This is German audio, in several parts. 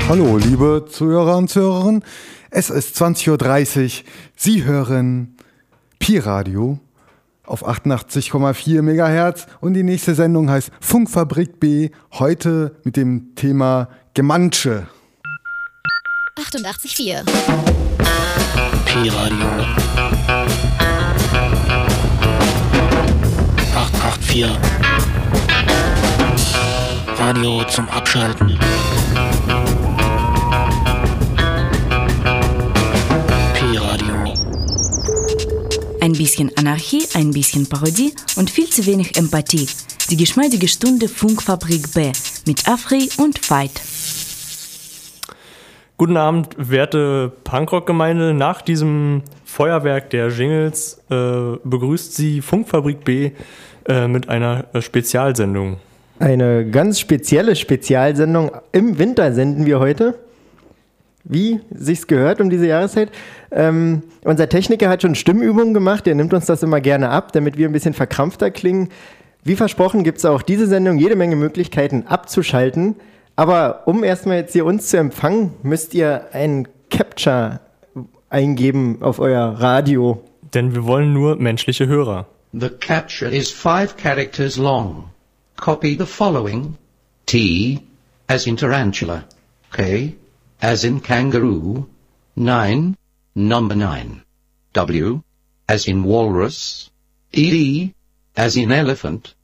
Hallo, liebe Zuhörer und Zuhörerinnen. Es ist 20.30 Uhr. Sie hören Pi-Radio auf 88,4 MHz und die nächste Sendung heißt Funkfabrik B, heute mit dem Thema Gemansche. 88,4 Pi-Radio 884 Radio zum Abschalten. Pi-Radio. Ein bisschen Anarchie, ein bisschen Parodie und viel zu wenig Empathie. Die geschmeidige Stunde Funkfabrik B mit Afri und Veit. Guten Abend, werte Punkrock-Gemeinde. Nach diesem Feuerwerk der Jingles begrüßt Sie Funkfabrik B mit einer Spezialsendung. Eine ganz spezielle Spezialsendung. Im Winter senden wir heute, wie sich's gehört um diese Jahreszeit. Unser Techniker hat schon Stimmübungen gemacht, der nimmt uns das immer gerne ab, damit wir ein bisschen verkrampfter klingen. Wie versprochen gibt es auch diese Sendung jede Menge Möglichkeiten abzuschalten. Aber um erstmal jetzt hier uns zu empfangen, müsst ihr ein Capture eingeben auf euer Radio. Denn wir wollen nur menschliche Hörer. The capture is 5 characters long. Copy the following. T as in tarantula. K as in kangaroo. 9, number 9. W as in walrus. E as in elephant.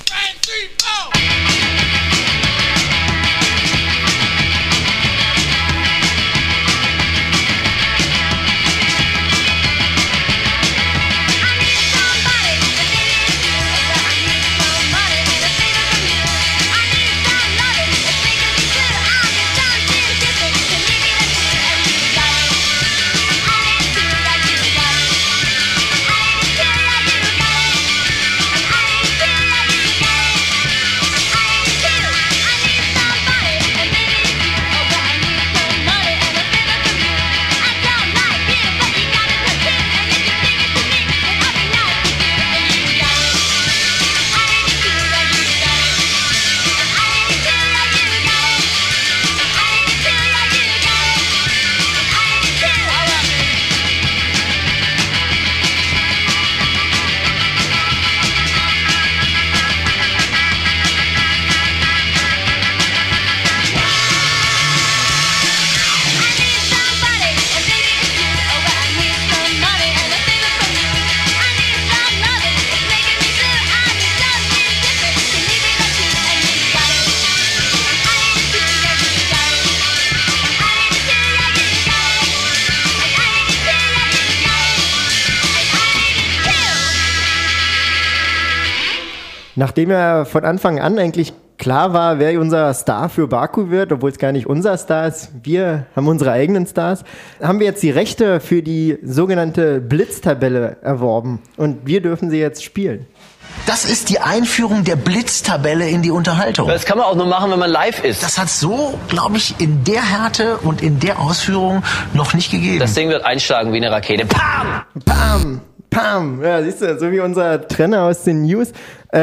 Nachdem ja von Anfang an eigentlich klar war, wer unser Star für Baku wird, obwohl es gar nicht unser Star ist, wir haben unsere eigenen Stars, haben wir jetzt die Rechte für die sogenannte Blitztabelle erworben und wir dürfen sie jetzt spielen. Das ist die Einführung der Blitztabelle in die Unterhaltung. Das kann man auch nur machen, wenn man live ist. Das hat so, glaube ich, in der Härte und in der Ausführung noch nicht gegeben. Das Ding wird einschlagen wie eine Rakete. Pam! Pam! Pam! Ja, siehst du, so wie unser Trainer aus den News.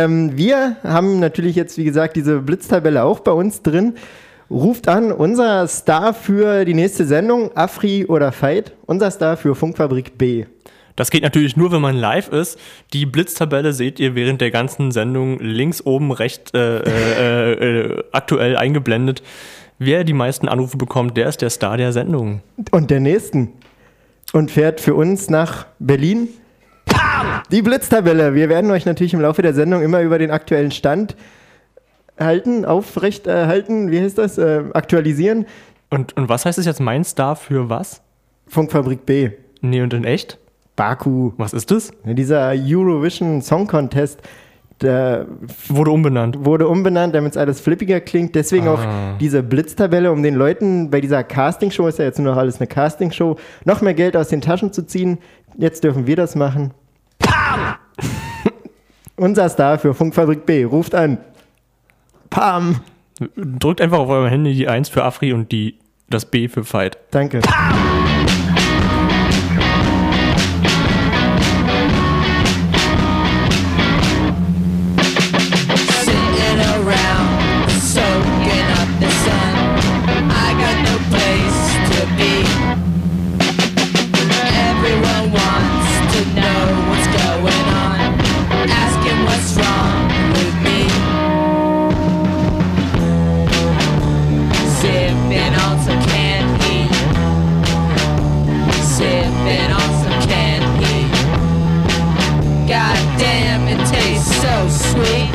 Wir haben natürlich jetzt, wie gesagt, diese Blitztabelle auch bei uns drin. Ruft an, unser Star für die nächste Sendung, Afri oder Veit, unser Star für Funkfabrik B. Das geht natürlich nur, wenn man live ist. Die Blitztabelle seht ihr während der ganzen Sendung links oben recht aktuell eingeblendet. Wer die meisten Anrufe bekommt, der ist der Star der Sendung. Und der nächsten. Und fährt für uns nach Berlin. Die Blitztabelle. Wir werden euch natürlich im Laufe der Sendung immer über den aktuellen Stand aufrechterhalten. Wie heißt das? Aktualisieren. Und was heißt es jetzt, mein Star für was? Funkfabrik B. Nee, und in echt? Baku. Was ist das? Ja, dieser Eurovision Song Contest, der wurde umbenannt, damit es alles flippiger klingt. Deswegen auch diese Blitztabelle, um den Leuten bei dieser Castingshow, ist ja jetzt nur noch alles eine Castingshow, noch mehr Geld aus den Taschen zu ziehen. Jetzt dürfen wir das machen. Pam! Unser Star für Funkfabrik B ruft an. Pam! Drückt einfach auf eurem Handy die 1 für Afri und das B für Veit. Danke. Pam! Sitting around, soaking up the sun. I got no Sipping on some canned heat. Sipping on some canned heat. God damn, it tastes so sweet.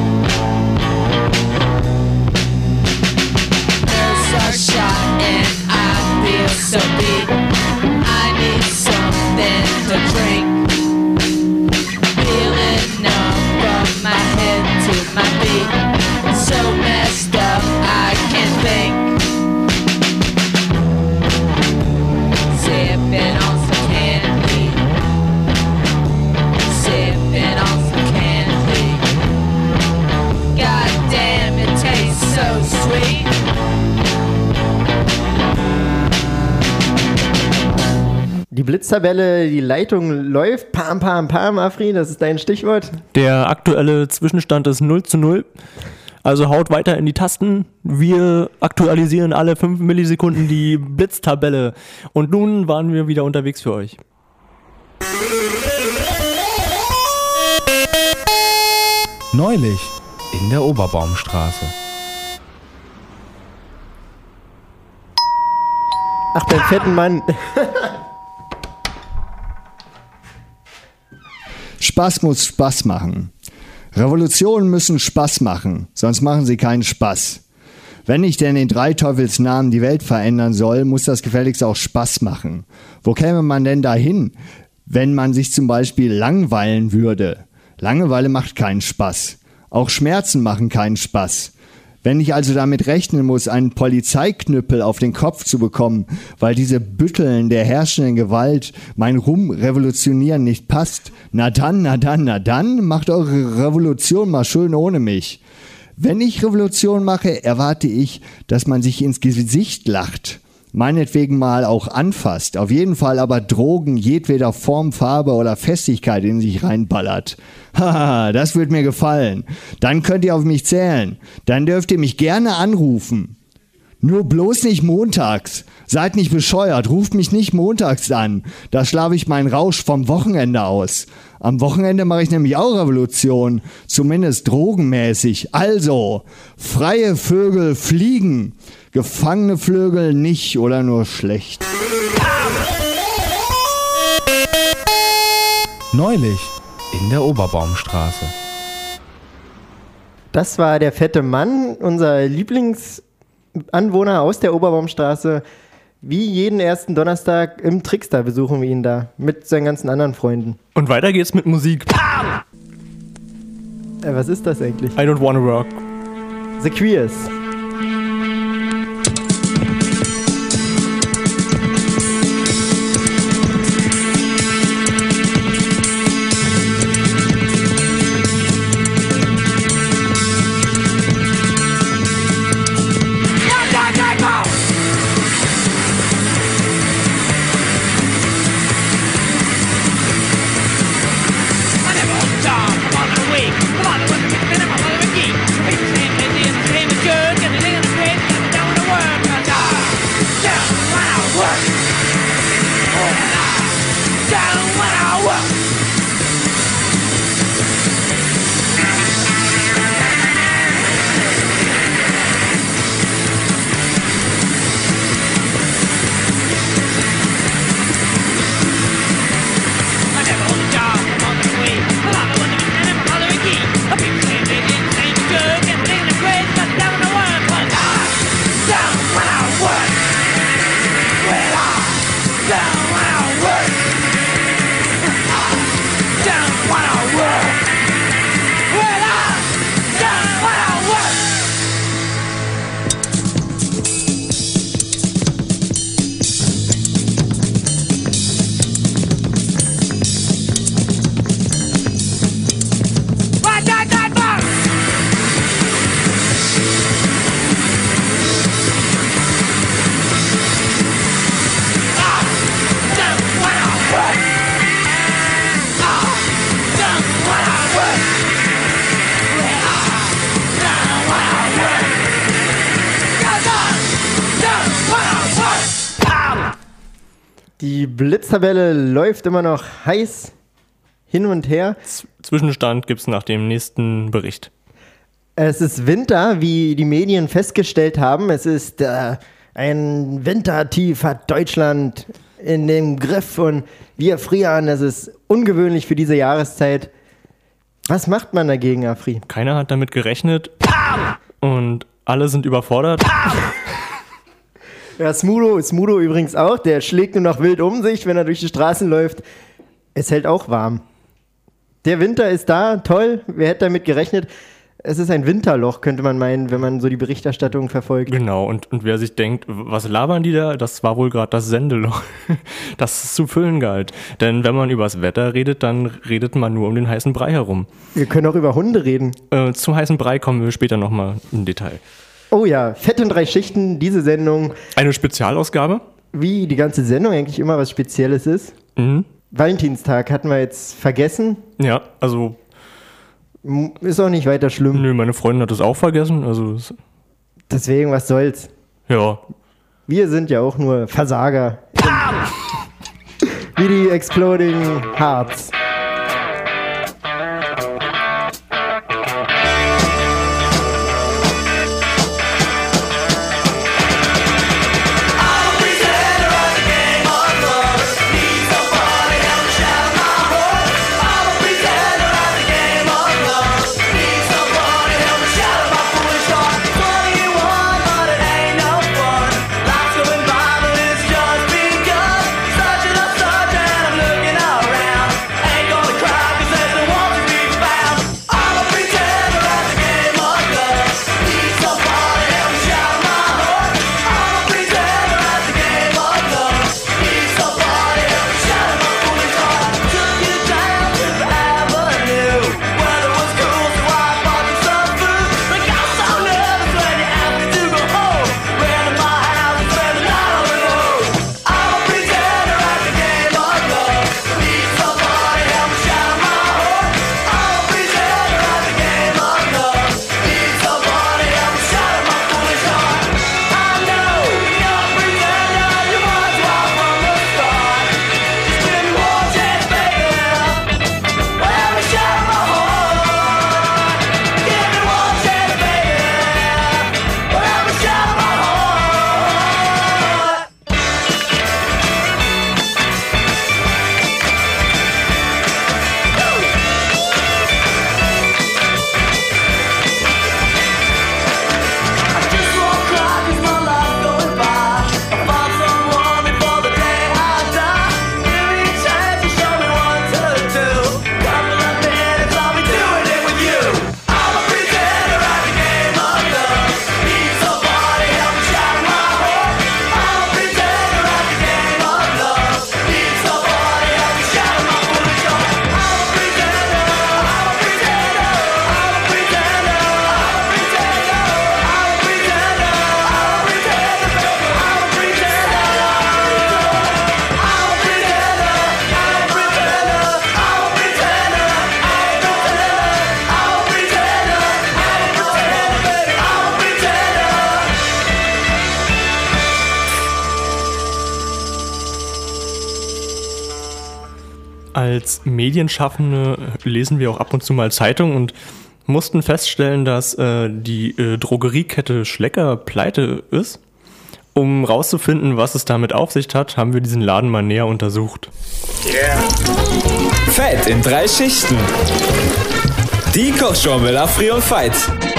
Nerves are shot and I feel so beat. I need something to drink. Feeling numb from my head to my feet. So messed up I can't think. Sipping on some canned heat. Sipping on some canned heat. God damn, it tastes so sweet. Die Blitztabelle, die Leitung läuft. Pam, pam, pam, Afri, das ist dein Stichwort. Der aktuelle Zwischenstand ist 0:0. Also haut weiter in die Tasten. Wir aktualisieren alle 5 Millisekunden die Blitztabelle. Und nun waren wir wieder unterwegs für euch. Neulich in der Oberbaumstraße. Ach, beim fetten Mann. Spaß muss Spaß machen. Revolutionen müssen Spaß machen, sonst machen sie keinen Spaß. Wenn ich denn in drei Teufels Namen die Welt verändern soll, muss das gefälligst auch Spaß machen. Wo käme man denn dahin, wenn man sich zum Beispiel langweilen würde? Langeweile macht keinen Spaß. Auch Schmerzen machen keinen Spaß. Wenn ich also damit rechnen muss, einen Polizeiknüppel auf den Kopf zu bekommen, weil diese Bütteln der herrschenden Gewalt mein Rumrevolutionieren nicht passt, na dann, macht eure Revolution mal schön ohne mich. Wenn ich Revolution mache, erwarte ich, dass man sich ins Gesicht lacht. Meinetwegen mal auch anfasst, auf jeden Fall aber Drogen jedweder Form, Farbe oder Festigkeit in sich reinballert. Haha, das wird mir gefallen. Dann könnt ihr auf mich zählen. Dann dürft ihr mich gerne anrufen. Nur bloß nicht montags. Seid nicht bescheuert, ruft mich nicht montags an. Da schlafe ich meinen Rausch vom Wochenende aus. Am Wochenende mache ich nämlich auch Revolution, zumindest drogenmäßig. Also, freie Vögel fliegen, gefangene Vögel nicht oder nur schlecht. Neulich in der Oberbaumstraße. Das war der fette Mann, unser Lieblingsanwohner aus der Oberbaumstraße. Wie jeden ersten Donnerstag im Trickster besuchen wir ihn da mit seinen ganzen anderen Freunden. Und weiter geht's mit Musik. Was ist das eigentlich? I Don't Wanna Work. The Queers. Die Blitztabelle läuft immer noch heiß hin und her. Zwischenstand gibt's nach dem nächsten Bericht. Es ist Winter, wie die Medien festgestellt haben. Es ist Ein Wintertief hat Deutschland in den Griff und wir frieren. Das ist ungewöhnlich für diese Jahreszeit. Was macht man dagegen, Afri? Keiner hat damit gerechnet und alle sind überfordert. Ja, Smudo übrigens auch. Der schlägt nur noch wild um sich, wenn er durch die Straßen läuft. Es hält auch warm. Der Winter ist da, toll. Wer hätte damit gerechnet? Es ist ein Winterloch, könnte man meinen, wenn man so die Berichterstattung verfolgt. Genau, und wer sich denkt, was labern die da? Das war wohl gerade das Sendeloch, das es zu füllen galt. Denn wenn man über das Wetter redet, dann redet man nur um den heißen Brei herum. Wir können auch über Hunde reden. Zum heißen Brei kommen wir später nochmal im Detail. Oh ja, Fett in 3 Schichten, diese Sendung. Eine Spezialausgabe? Wie die ganze Sendung eigentlich immer was Spezielles ist. Mhm. Valentinstag hatten wir jetzt vergessen. Ja, also... Ist auch nicht weiter schlimm. Nö, meine Freundin hat es auch vergessen. Also deswegen, was soll's? Ja. Wir sind ja auch nur Versager. Wie die Exploding Hearts. Als Medienschaffende lesen wir auch ab und zu mal Zeitung und mussten feststellen, dass die Drogeriekette Schlecker pleite ist. Um rauszufinden, was es damit auf sich hat, haben wir diesen Laden mal näher untersucht. Yeah. Fett in 3 Schichten. Die Kochshow mit Afri und Veit.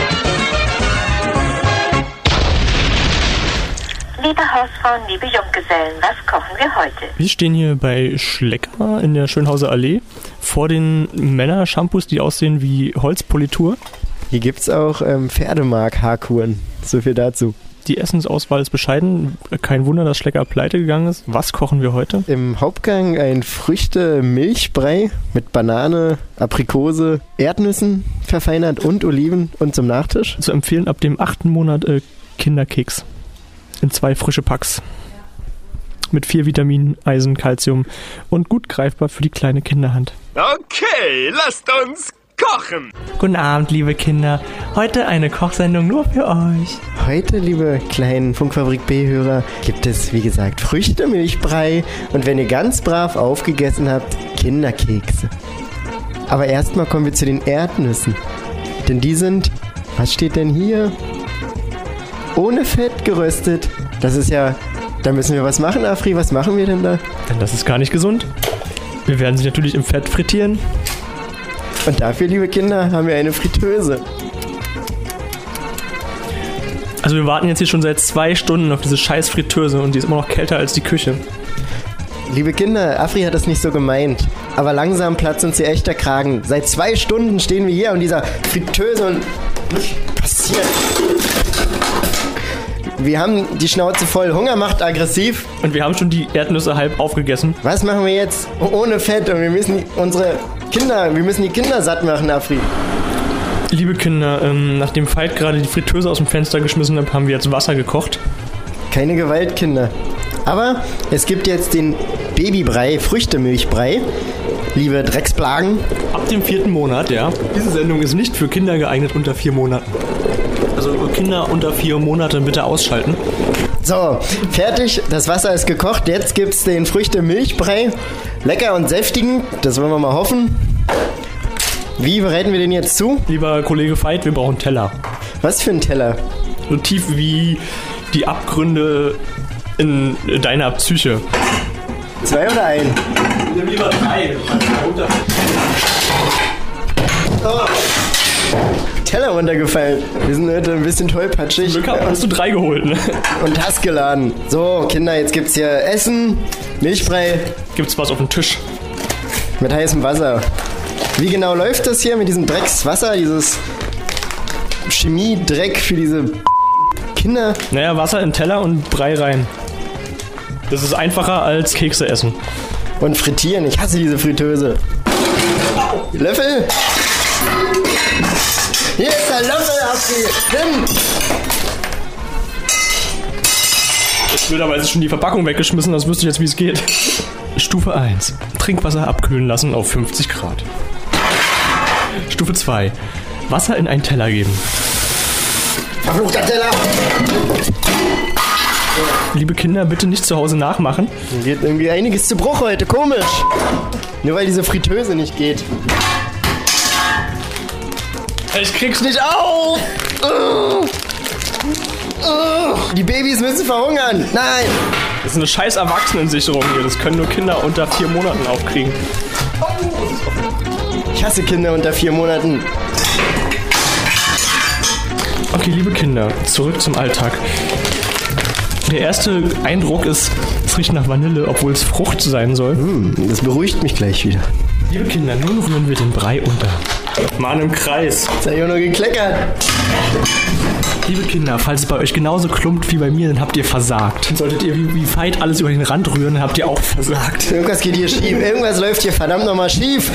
Liebe Hausfrauen, liebe Junggesellen, was kochen wir heute? Wir stehen hier bei Schlecker in der Schönhauser Allee vor den Männer-Shampoos, die aussehen wie Holzpolitur. Hier gibt's auch Pferdemark-Haarkuren. So viel dazu. Die Essensauswahl ist bescheiden. Kein Wunder, dass Schlecker pleite gegangen ist. Was kochen wir heute? Im Hauptgang ein Früchte-Milchbrei mit Banane, Aprikose, Erdnüssen verfeinert und Oliven und zum Nachtisch. Zu empfehlen ab dem 8. Monat Kinderkeks. In 2 frische Packs. Mit 4 Vitaminen, Eisen, Calcium und gut greifbar für die kleine Kinderhand. Okay, lasst uns kochen! Guten Abend, liebe Kinder. Heute eine Kochsendung nur für euch. Heute, liebe kleinen Funkfabrik B-Hörer, gibt es, wie gesagt, Früchte-Milchbrei und wenn ihr ganz brav aufgegessen habt, Kinderkekse. Aber erstmal kommen wir zu den Erdnüssen. Denn die sind, was steht denn hier? ohne Fett geröstet. Das ist ja... Da müssen wir was machen, Afri. Was machen wir denn da? Denn das ist gar nicht gesund. Wir werden sie natürlich im Fett frittieren. Und dafür, liebe Kinder, haben wir eine Fritteuse. Also wir warten jetzt hier schon seit 2 Stunden auf diese scheiß Fritteuse und die ist immer noch kälter als die Küche. Liebe Kinder, Afri hat das nicht so gemeint. Aber langsam platzt uns hier echt der Kragen. Seit 2 Stunden stehen wir hier und dieser Fritteuse und nichts passiert. Wir haben die Schnauze voll, Hunger macht aggressiv. Und wir haben schon die Erdnüsse halb aufgegessen. Was machen wir jetzt? Ohne Fett und wir müssen die Kinder satt machen, Afri. Liebe Kinder, nachdem Veit gerade die Fritteuse aus dem Fenster geschmissen hat, haben wir jetzt Wasser gekocht. Keine Gewalt, Kinder. Aber es gibt jetzt den Babybrei, Früchtemilchbrei. Liebe Drecksplagen. Ab dem 4. Monat, ja. Diese Sendung ist nicht für Kinder geeignet unter 4 Monaten. Also Kinder unter 4 Monate bitte ausschalten. So, fertig. Das Wasser ist gekocht. Jetzt gibt's den Früchtemilchbrei. Lecker und säftigen. Das wollen wir mal hoffen. Wie bereiten wir den jetzt zu? Lieber Kollege Veit, wir brauchen Teller. Was für ein Teller? So tief wie die Abgründe in deiner Psyche. 2 oder 1? Nimm lieber 3. Oh. Teller runtergefallen. Wir sind heute ein bisschen tollpatschig. Zum Glück hast du 3 geholt, ne? Und Hass geladen. So, Kinder, jetzt gibt's hier Essen, Milchbrei. Gibt's was auf dem Tisch? Mit heißem Wasser. Wie genau läuft das hier mit diesem Dreckswasser, dieses Chemie-Dreck für diese Kinder? Naja, Wasser in Teller und Brei rein. Das ist einfacher als Kekse essen. Und frittieren, ich hasse diese Fritteuse. Löffel? Hier ist der Löffel, Nimm! Ich blöderweise schon die Verpackung weggeschmissen, das wüsste ich jetzt, wie es geht. Stufe 1. Trinkwasser abkühlen lassen auf 50 Grad. Stufe 2. Wasser in einen Teller geben. Verfluchter Teller! Liebe Kinder, bitte nicht zu Hause nachmachen. Geht irgendwie einiges zu Bruch heute, komisch. Nur weil diese Fritteuse nicht geht. Ich krieg's nicht auf! Die Babys müssen verhungern! Nein! Das ist eine scheiß Erwachsenensicherung hier. Das können nur Kinder unter 4 Monaten aufkriegen. Ich hasse Kinder unter 4 Monaten. Okay, liebe Kinder, zurück zum Alltag. Der erste Eindruck ist, es riecht nach Vanille, obwohl es Frucht sein soll. Das beruhigt mich gleich wieder. Liebe Kinder, nun rühren wir den Brei unter. Mann, im Kreis. Jetzt hab ich auch nur gekleckert. Liebe Kinder, falls es bei euch genauso klumpt wie bei mir, dann habt ihr versagt. Solltet ihr wie Veit alles über den Rand rühren, dann habt ihr auch versagt. Irgendwas geht hier schief. Irgendwas läuft hier verdammt nochmal schief.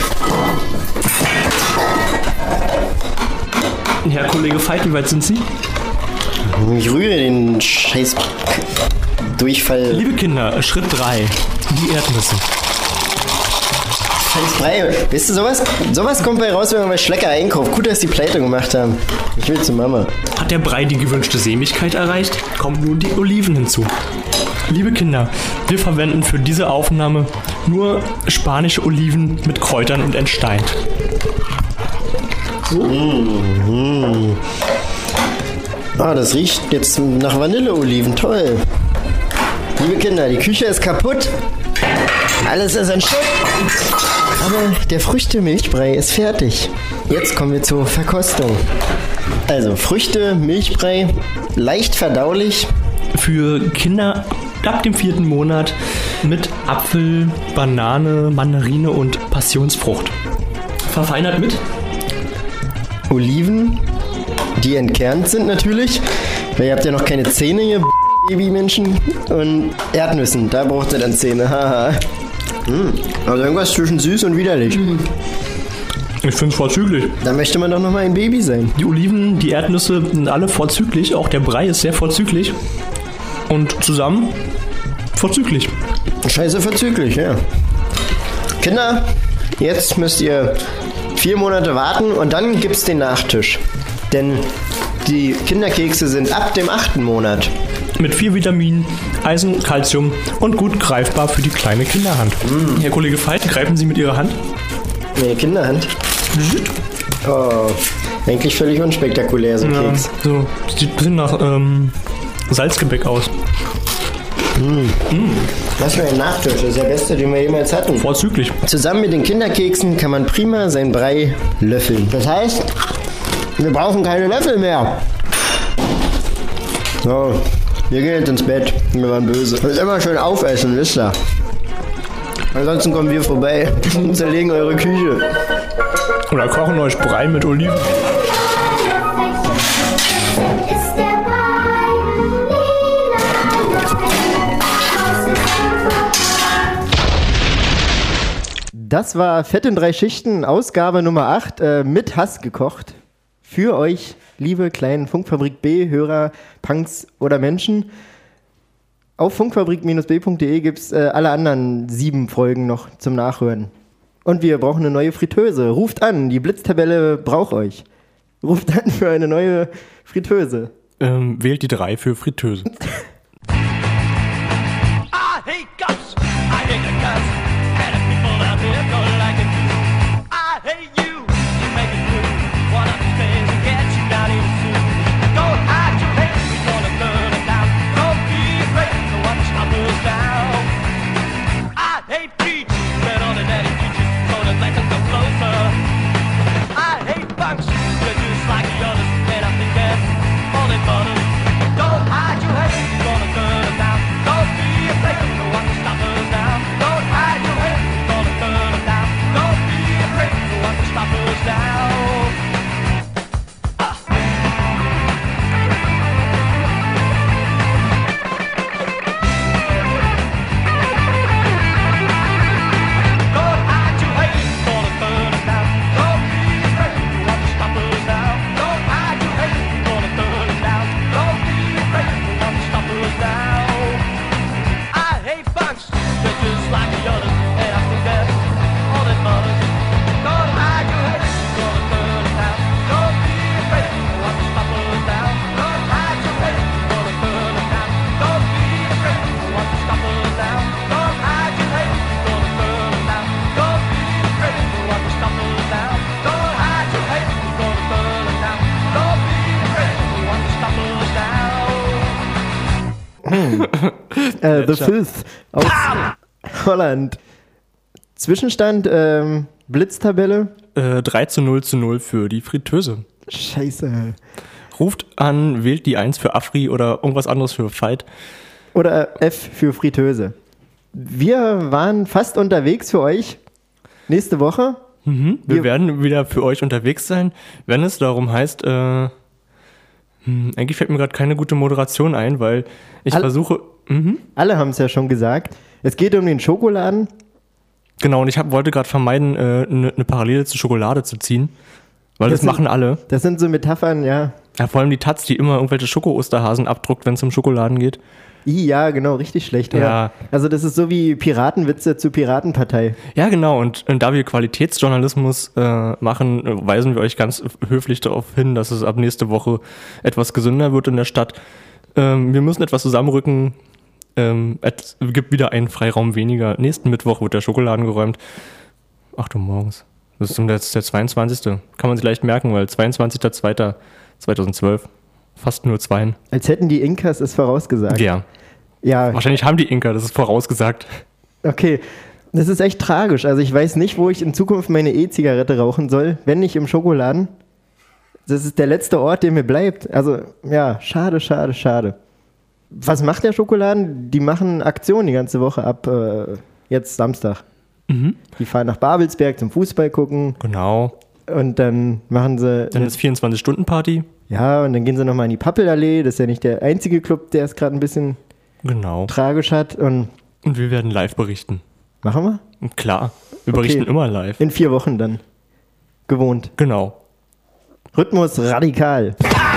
Herr Kollege Veit, wie weit sind Sie? Ich rühre den scheiß Durchfall. Liebe Kinder, Schritt 3. Die Erdnüsse. Scheiß Brei. Weißt du, sowas kommt bei raus, wenn man bei Schlecker einkauft. Gut, dass die Pleite gemacht haben. Ich will zu Mama. Hat der Brei die gewünschte Sämigkeit erreicht? Kommen nun die Oliven hinzu. Liebe Kinder, wir verwenden für diese Aufnahme nur spanische Oliven mit Kräutern und entsteint. Ah, das riecht jetzt nach Vanilleoliven. Toll. Liebe Kinder, die Küche ist kaputt. Alles ist in Schutt. Aber der Früchte-Milchbrei ist fertig. Jetzt kommen wir zur Verkostung. Also Früchte, Milchbrei, leicht verdaulich. Für Kinder ab dem 4. Monat mit Apfel, Banane, Mandarine und Passionsfrucht. Verfeinert mit Oliven, die entkernt sind natürlich, weil ihr habt ja noch keine Zähne, ihr Babymenschen. Und Erdnüssen, da braucht ihr dann Zähne, haha. Also irgendwas zwischen süß und widerlich. Ich finde es vorzüglich. Da möchte man doch noch mal ein Baby sein. Die Oliven, die Erdnüsse sind alle vorzüglich, auch der Brei ist sehr vorzüglich. Und zusammen vorzüglich. Scheiße vorzüglich, ja. Kinder, jetzt müsst ihr 4 Monate warten und dann gibt's den Nachtisch. Denn die Kinderkekse sind ab dem 8. Monat. Mit 4 Vitaminen, Eisen, Calcium und gut greifbar für die kleine Kinderhand. Herr Kollege Veit, greifen Sie mit Ihrer Hand? Nee, Kinderhand. Oh. Eigentlich völlig unspektakulär, so ein Keks. So, sieht ein bisschen nach Salzgebäck aus. Was für ein Nachtisch, das ist der beste, den wir jemals hatten. Vorzüglich. Zusammen mit den Kinderkeksen kann man prima seinen Brei löffeln. Das heißt, wir brauchen keine Löffel mehr. So, wir gehen jetzt ins Bett. Wir waren böse. Müsst immer schön aufessen, wisst ihr. Ansonsten kommen wir vorbei und zerlegen eure Küche. Oder kochen euch Brei mit Oliven. Das war Fett in 3 Schichten, Ausgabe Nummer 8, mit Hass gekocht. Für euch, liebe kleinen Funkfabrik B-Hörer, Punks oder Menschen. Auf funkfabrik-b.de gibt es alle anderen 7 Folgen noch zum Nachhören. Und wir brauchen eine neue Fritteuse. Ruft an, die Blitztabelle braucht euch. Ruft an für eine neue Fritteuse. Wählt die 3 für Fritteuse. The Fifth aus Holland. Zwischenstand, Blitztabelle. 3:0 für die Fritteuse. Scheiße. Ruft an, wählt die 1 für Afri oder irgendwas anderes für Fight. Oder F für Fritteuse. Wir waren fast unterwegs für euch. Nächste Woche. Wir werden wieder für euch unterwegs sein, wenn es darum heißt, eigentlich fällt mir gerade keine gute Moderation ein, weil ich versuche... Alle haben es ja schon gesagt. Es geht um den Schokoladen. Genau, und ich wollte gerade vermeiden, eine Parallele zur Schokolade zu ziehen, weil das machen alle. Das sind so Metaphern, ja. Ja, vor allem die Taz, die immer irgendwelche Schoko-Osterhasen abdruckt, wenn es um Schokoladen geht. Ja, genau, richtig schlecht. Ja. Oder? Also das ist so wie Piratenwitze zur Piratenpartei. Ja, genau. Und da wir Qualitätsjournalismus machen, weisen wir euch ganz höflich darauf hin, dass es ab nächste Woche etwas gesünder wird in der Stadt. Wir müssen etwas zusammenrücken. Es gibt wieder einen Freiraum weniger. Nächsten Mittwoch wird der Schokoladen geräumt. 8 Uhr morgens. Das ist jetzt der 22. Kann man sich leicht merken, weil 22.02.2012. Fast nur 2. Als hätten die Inkas es vorausgesagt. Ja. Wahrscheinlich haben die Inka das ist vorausgesagt. Okay, das ist echt tragisch. Also ich weiß nicht, wo ich in Zukunft meine E-Zigarette rauchen soll, wenn nicht im Schokoladen. Das ist der letzte Ort, der mir bleibt. Also ja, schade, schade, schade. Was macht der Schokoladen? Die machen Aktionen die ganze Woche ab jetzt Samstag. Die fahren nach Babelsberg zum Fußball gucken. Genau. Und dann machen sie... Dann ist 24-Stunden-Party. Ja, und dann gehen sie nochmal in die Pappelallee. Das ist ja nicht der einzige Club, der es gerade ein bisschen tragisch hat. Und wir werden live berichten. Machen wir? Klar, wir berichten immer live. In 4 Wochen dann. Gewohnt. Genau. Rhythmus radikal.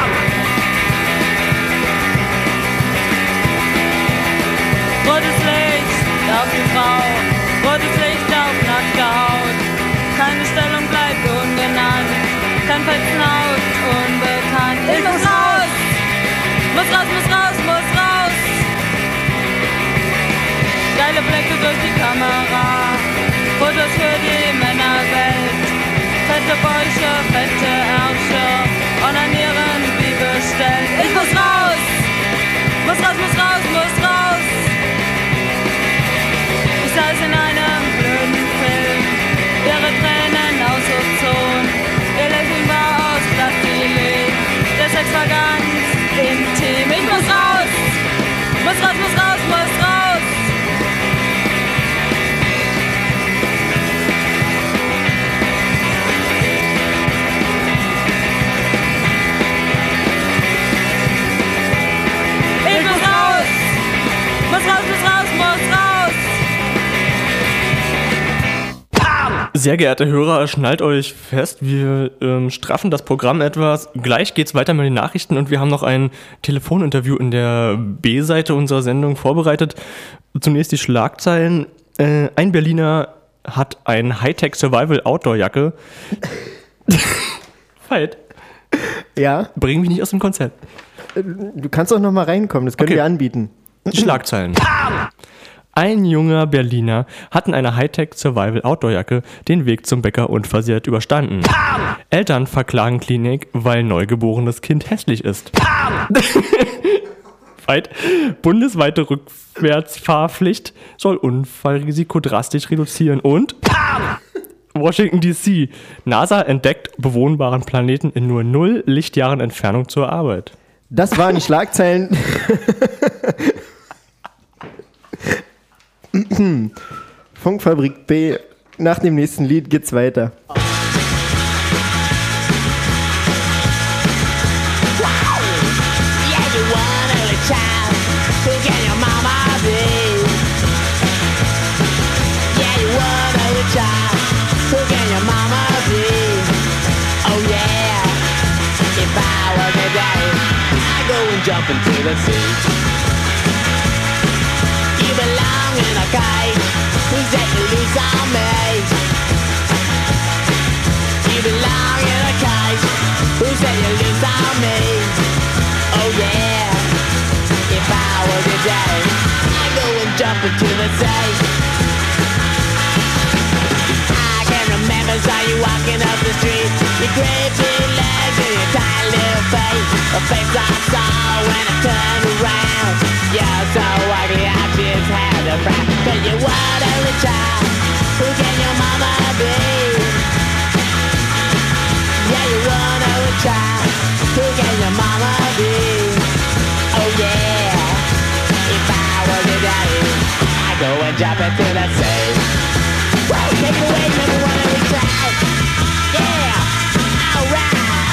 Rotes Licht auf die Frau, rotes Licht auf nackte Haut. Keine Stellung bleibt ungenannt, kein Fetzen Haut unbekannt. Ich muss raus, muss raus, muss raus, muss raus. Geile Blicke durch die Kamera, Fotos für die Männerwelt. Fett Fette Bäuche, fette Ärsche, onanieren wie bestellt. Ich muss raus! Muss raus, muss raus, muss raus! Ich saß in einem blöden Film, ihre Tränen aus Ozon, ihr Lächeln war aus Plastilin, der Sex war ganz intim. Ich muss raus! Muss raus, muss raus, muss raus! Ich muss raus! Muss raus, muss raus, muss raus! Sehr geehrte Hörer, schnallt euch fest, wir straffen das Programm etwas. Gleich geht's weiter mit den Nachrichten und wir haben noch ein Telefoninterview in der B-Seite unserer Sendung vorbereitet. Zunächst die Schlagzeilen. Ein Berliner hat ein Hightech-Survival-Outdoor-Jacke. Veit. Ja? Bring mich nicht aus dem Konzept. Du kannst doch noch mal reinkommen, das können wir anbieten. Die Schlagzeilen. Ein junger Berliner hat in einer Hightech-Survival-Outdoor-Jacke den Weg zum Bäcker unversehrt überstanden. Eltern verklagen Klinik, weil neugeborenes Kind hässlich ist. Bundesweite Rückwärtsfahrpflicht soll Unfallrisiko drastisch reduzieren. Und Washington DC. NASA entdeckt bewohnbaren Planeten in nur 0 Lichtjahren Entfernung zur Arbeit. Das waren die Schlagzeilen. Funkfabrik B. Nach dem nächsten Lied geht's weiter. Jump into the sea. You belong in a cage. Who's that to lose on me? You belong in a cage. Who's that to lose on me? Oh yeah. If I were the day, I'd go and jump into the sea. I can remember saw you walking up the street. Your great big legs and your tiny little face. A face I saw when I turned around. You're so ugly, I just had to frown. Cause you were the only child. Who can your mama be? Yeah, you were the only child. Who can your mama be? Oh yeah. If I was your daddy, I'd go and jump into the sea. Whoa, take it away, number one only child. Yeah, alright.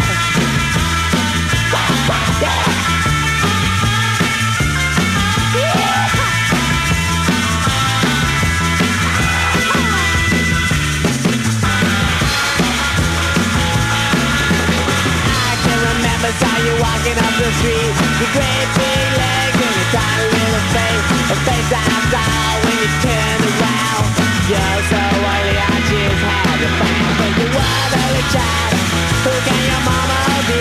Saw you walking up the street, your great big legs and your tiny little face. A face I saw when you turned around. You're so ugly, I just had to find. But you were the only child. Who can your mama be?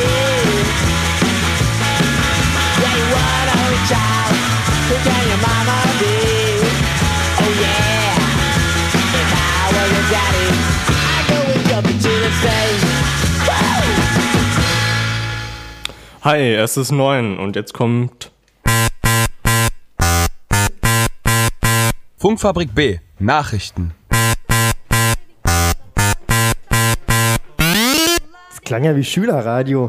Yeah, you were the only child. Who can your mama be? Oh yeah. If I was your daddy, I'd go and jump into the sea. Hi, es ist 9 und jetzt kommt Funkfabrik B. Nachrichten. Das klang ja wie Schülerradio.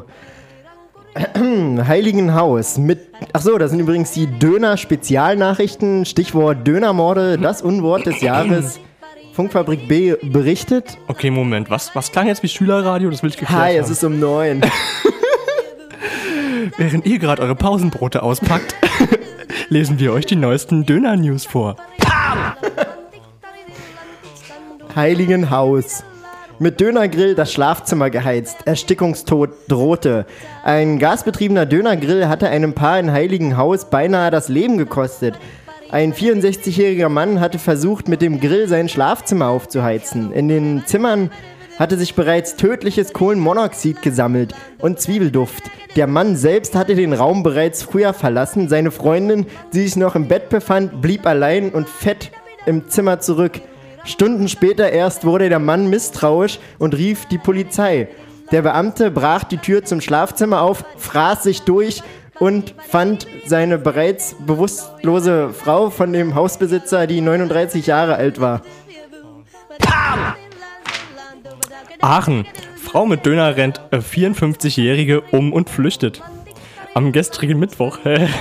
Heiligenhaus mit... Achso, das sind übrigens die Döner-Spezialnachrichten. Stichwort Dönermorde, das Unwort des Jahres. Funkfabrik B berichtet. Okay, Moment, was klang jetzt wie Schülerradio? Das will ich geklärt haben. Hi, es ist um 9. Während ihr gerade eure Pausenbrote auspackt, lesen wir euch die neuesten Döner-News vor. Heiligenhaus. Mit Dönergrill das Schlafzimmer geheizt. Erstickungstod drohte. Ein gasbetriebener Dönergrill hatte einem Paar in Heiligenhaus beinahe das Leben gekostet. Ein 64-jähriger Mann hatte versucht, mit dem Grill sein Schlafzimmer aufzuheizen. In den Zimmern hatte sich bereits tödliches Kohlenmonoxid gesammelt und Zwiebelduft. Der Mann selbst hatte den Raum bereits früher verlassen. Seine Freundin, die sich noch im Bett befand, blieb allein und fett im Zimmer zurück. Stunden später erst wurde der Mann misstrauisch und rief die Polizei. Der Beamte brach die Tür zum Schlafzimmer auf, fraß sich durch und fand seine bereits bewusstlose Frau von dem Hausbesitzer, die 39 Jahre alt war. Aachen. Frau mit Döner rennt 54-Jährige um und flüchtet. Am gestrigen Mittwoch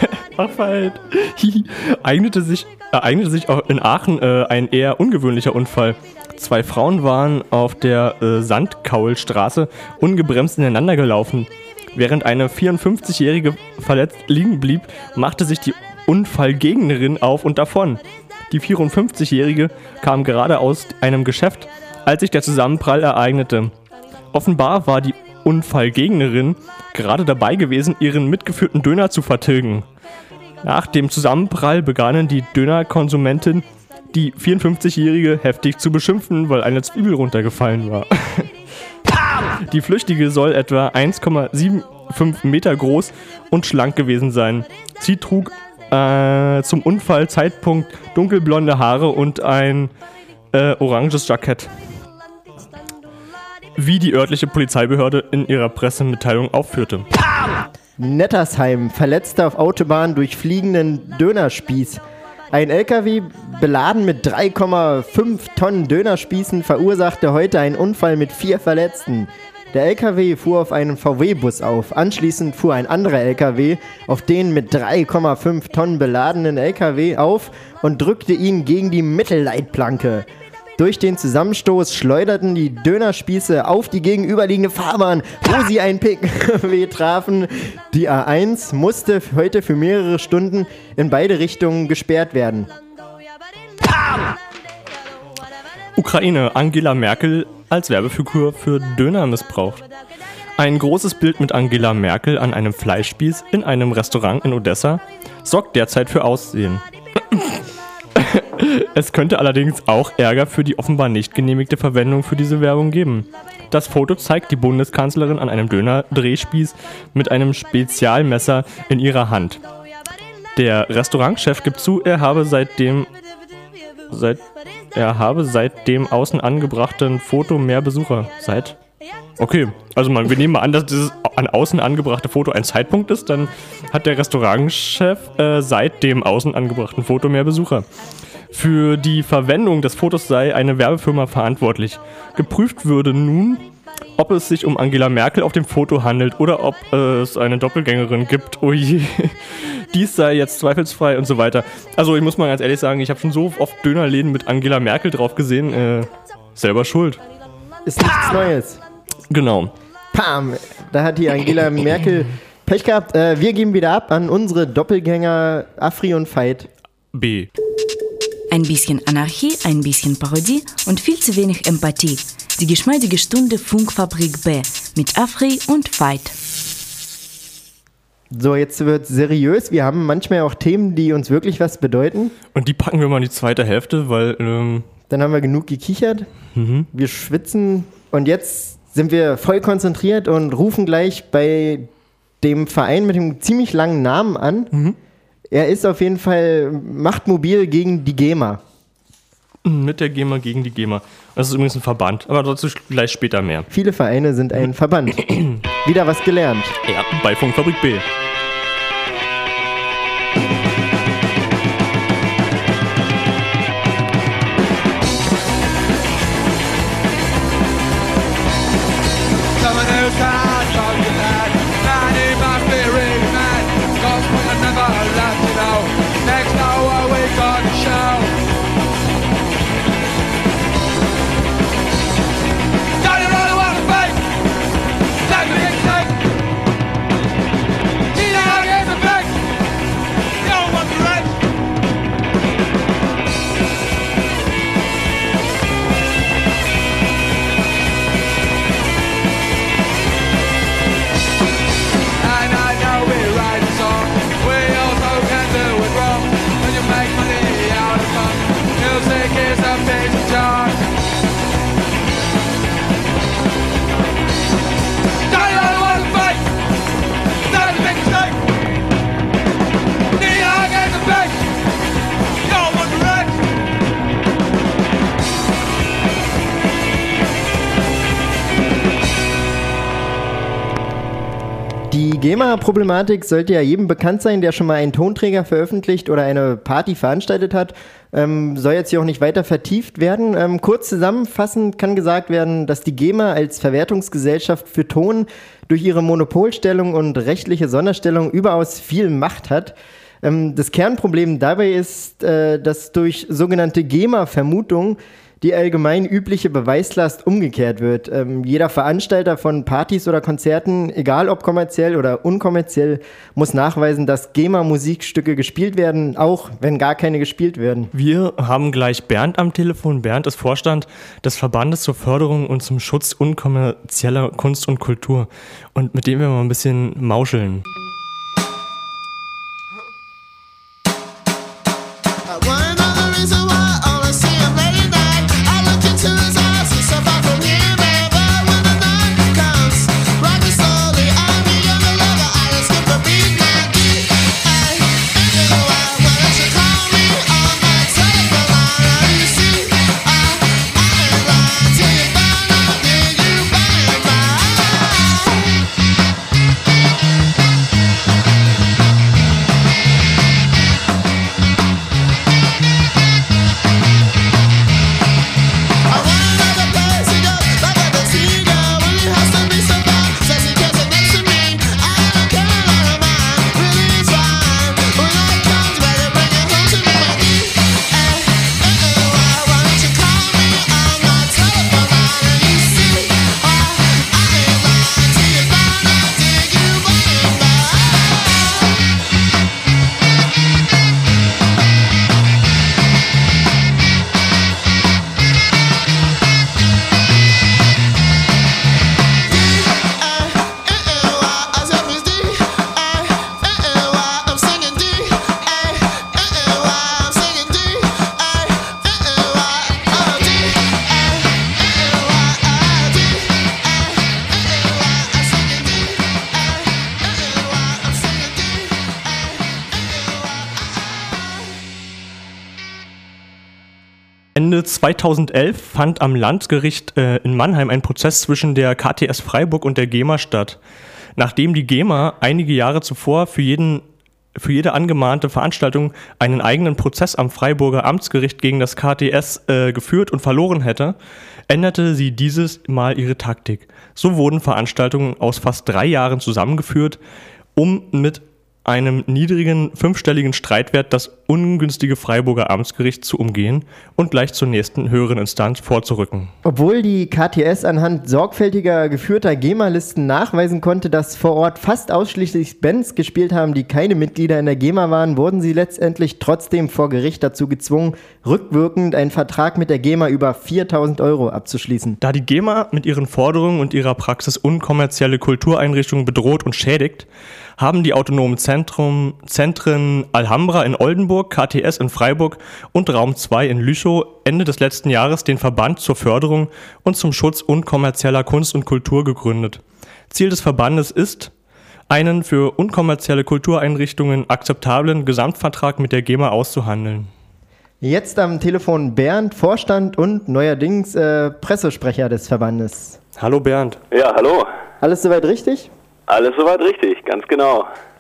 ereignete sich auch in Aachen ein eher ungewöhnlicher Unfall. 2 Frauen waren auf der Sandkaulstraße ungebremst ineinander gelaufen. Während eine 54-Jährige verletzt liegen blieb, machte sich die Unfallgegnerin auf und davon. Die 54-Jährige kam gerade aus einem Geschäft, als sich der Zusammenprall ereignete. Offenbar war die Unfallgegnerin gerade dabei gewesen, ihren mitgeführten Döner zu vertilgen. Nach dem Zusammenprall begannen die Dönerkonsumenten, die 54-Jährige heftig zu beschimpfen, weil eine Zwiebel runtergefallen war. Die Flüchtige soll etwa 1,75 Meter groß und schlank gewesen sein. Sie trug zum Unfallzeitpunkt dunkelblonde Haare und ein oranges Jackett. Wie die örtliche Polizeibehörde in ihrer Pressemitteilung aufführte. Nettersheim, Verletzter auf Autobahn durch fliegenden Dönerspieß. Ein LKW beladen mit 3,5 Tonnen Dönerspießen verursachte heute einen Unfall mit 4 Verletzten. Der LKW fuhr auf einen VW-Bus auf. Anschließend fuhr ein anderer LKW auf den mit 3,5 Tonnen beladenen LKW auf und drückte ihn gegen die Mittelleitplanke. Durch den Zusammenstoß schleuderten die Dönerspieße auf die gegenüberliegende Fahrbahn, wo sie ein PKW trafen. Die A1 musste heute für mehrere Stunden in beide Richtungen gesperrt werden. Ukraine, Angela Merkel als Werbefigur für Döner missbraucht. Ein großes Bild mit Angela Merkel an einem Fleischspieß in einem Restaurant in Odessa sorgt derzeit für Aussehen. Es könnte allerdings auch Ärger für die offenbar nicht genehmigte Verwendung für diese Werbung geben. Das Foto zeigt die Bundeskanzlerin an einem Döner-Drehspieß mit einem Spezialmesser in ihrer Hand. Der Restaurantchef gibt zu, er habe seit dem außen angebrachten Foto mehr Besucher. Okay, also wir nehmen mal an, dass dieses an außen angebrachte Foto ein Zeitpunkt ist, dann hat der Restaurantchef seit dem außen angebrachten Foto mehr Besucher. Für die Verwendung des Fotos sei eine Werbefirma verantwortlich. Geprüft würde nun, ob es sich um Angela Merkel auf dem Foto handelt oder ob es eine Doppelgängerin gibt. Oh je, dies sei jetzt zweifelsfrei und so weiter. Also ich muss mal ganz ehrlich sagen, ich habe schon so oft Dönerläden mit Angela Merkel drauf gesehen. Selber schuld. Ist nichts Neues. Genau. Pam! Da hat die Angela Merkel Pech gehabt. Wir geben wieder ab an unsere Doppelgänger Afri und Veit. B. Ein bisschen Anarchie, ein bisschen Parodie und viel zu wenig Empathie. Die geschmeidige Stunde Funkfabrik B mit Afri und Veit. So, jetzt wird seriös. Wir haben manchmal auch Themen, die uns wirklich was bedeuten. Und die packen wir mal in die zweite Hälfte, weil... Dann haben wir genug gekichert. Mhm. Wir schwitzen. Und jetzt sind wir voll konzentriert und rufen gleich bei dem Verein mit dem ziemlich langen Namen an. Mhm. Er ist auf jeden Fall machtmobil gegen die GEMA. Mit der GEMA gegen die GEMA. Das ist übrigens ein Verband, aber dazu gleich später mehr. Viele Vereine sind ein Verband. Wieder was gelernt. Ja, bei Funkfabrik B. He GEMA-Problematik sollte ja jedem bekannt sein, der schon mal einen Tonträger veröffentlicht oder eine Party veranstaltet hat. Soll jetzt hier auch nicht weiter vertieft werden. Kurz zusammenfassend kann gesagt werden, dass die GEMA als Verwertungsgesellschaft für Ton durch ihre Monopolstellung und rechtliche Sonderstellung überaus viel Macht hat. Das Kernproblem dabei ist, dass durch sogenannte GEMA-Vermutung die allgemein übliche Beweislast umgekehrt wird. Jeder Veranstalter von Partys oder Konzerten, egal ob kommerziell oder unkommerziell, muss nachweisen, dass GEMA-Musikstücke gespielt werden, auch wenn gar keine gespielt werden. Wir haben gleich Bernd am Telefon. Bernd ist Vorstand des Verbandes zur Förderung und zum Schutz unkommerzieller Kunst und Kultur. Und mit dem werden wir mal ein bisschen mauscheln. Ende 2011 fand am Landgericht in Mannheim ein Prozess zwischen der KTS Freiburg und der GEMA statt. Nachdem die GEMA einige Jahre zuvor für jede angemahnte Veranstaltung einen eigenen Prozess am Freiburger Amtsgericht gegen das KTS geführt und verloren hätte, änderte sie dieses Mal ihre Taktik. So wurden Veranstaltungen aus fast 3 Jahren zusammengeführt, um mit einem niedrigen 5-stelligen Streitwert das ungünstige Freiburger Amtsgericht zu umgehen und gleich zur nächsten höheren Instanz vorzurücken. Obwohl die KTS anhand sorgfältiger geführter GEMA-Listen nachweisen konnte, dass vor Ort fast ausschließlich Bands gespielt haben, die keine Mitglieder in der GEMA waren, wurden sie letztendlich trotzdem vor Gericht dazu gezwungen, rückwirkend einen Vertrag mit der GEMA über 4.000 € abzuschließen. Da die GEMA mit ihren Forderungen und ihrer Praxis unkommerzielle Kultureinrichtungen bedroht und schädigt, haben die autonomen Zentren Alhambra in Oldenburg, KTS in Freiburg und Raum 2 in Lüchow Ende des letzten Jahres den Verband zur Förderung und zum Schutz unkommerzieller Kunst und Kultur gegründet. Ziel des Verbandes ist, einen für unkommerzielle Kultureinrichtungen akzeptablen Gesamtvertrag mit der GEMA auszuhandeln. Jetzt am Telefon Bernd, Vorstand und neuerdings Pressesprecher des Verbandes. Hallo Bernd. Ja, hallo. Alles soweit richtig? Alles soweit richtig, ganz genau.